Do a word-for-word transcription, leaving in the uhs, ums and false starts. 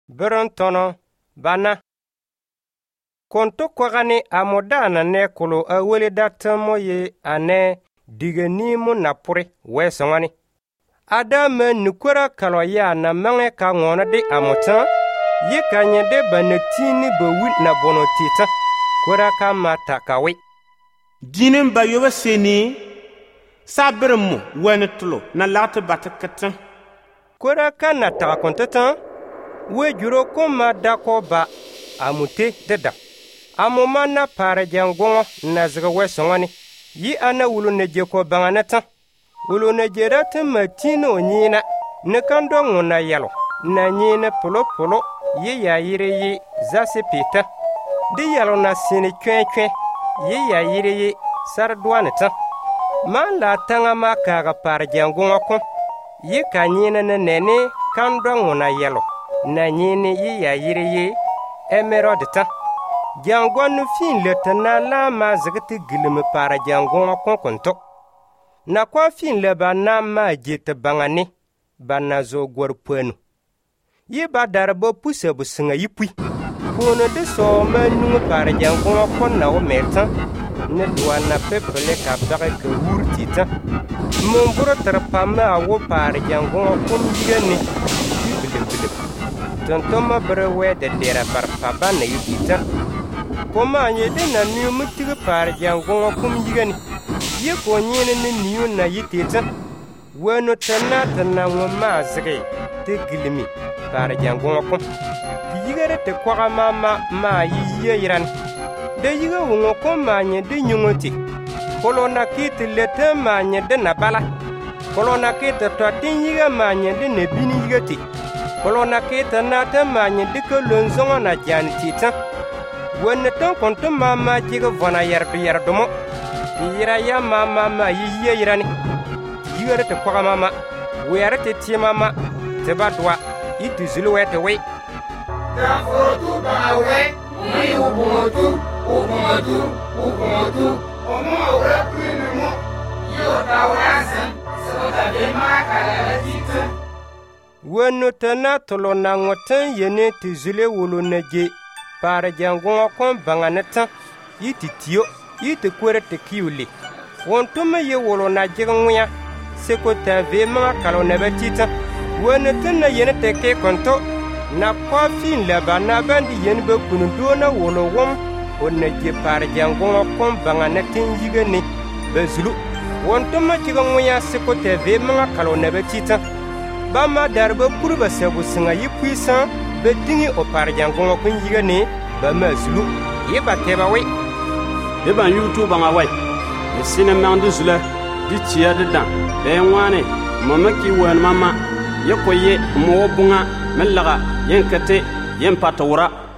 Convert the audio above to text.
Berontono bana konto kwagani amodana ne kulo awele datamo ye ane digani mu napuri wesongani adama nukura kalo ya na mange ka ngona de amotan ye kanye de banetini bawi na bono tita kura ka mata kawi dinin ba yoba seni sabirmu wani tulo na lati batakatan kura ka na ta kontatan we juro kuma dako ba amute deda amuma na para jangongo na zga wesongani yi ana wulu ne jeko banganata wulu ne jerata matino nyina ne kando nguna yalo na nyina polo polo yi ya yire yi zase pita di yalo na sini kwen kwen yi ya yire yi sardwanata man la tanga ma kaga para jangongo ko yi ka nyina ne nene kando nguna yalo na nyini yi ya yire yi emerodita jangonu fin letana la ma zagati gilme para jangon konkonto na kwa fin le ba na ma jete bangani bana zo gor penu yi ba darbo puse bu singa yipui kono de so ma nu para jangon kon na o metan ne duana pepele ka bare ke wurtita mon buro trapama wo para jangon kon yene bilim bilim tontoma brewe de dera par papa na yipita Koma anye de na niu mutiga par jangongo kum yigani ye ko nyene ne niu na yiteta wano tana tana ngoma zge te gilimi par jangongo kum yigere te kwa mama ma yiye yiran de yiga wongo ko manye de nyungoti kolona kiti lete manye de na bala kolona kiti to tin yiga manye de ne bini yigati kolona kiti na te manye de ko lonzongo na janitita wenne ton konto mama jiga vona yardu yardumo yira ya mama ma yiye yirani yigere te kwa mama were te ti mama te badwa itu zulu wete we ta fotu ba we ni ubumotu ubumotu ubumotu omo ore kwinimo yo ta wasan so da be ma kala titu wenne tana tolo na ngoten yene te zule wulu neje para jangongo kon banganeta yiti tiyo yiti kwere te kiuli wontume ye wolo na jigngya seko ta ve ma kalo na betita wona tanna yene te ke konto na kofin la bana bandi yene be kunu dona wolo wom onna je para jangongo kon banganetin yigani bezulu wontume jigngya seko ta ve ma kalo na betita bama darba kurba sebu singa yipuisa bedingi o par jangongo kun yigani ba mazulu yeba teba we yeba youtube nga we yesine mandu zula di tia de dan e wane mama ki wan mama yekoye mo bunga melaga yenkate yempatawra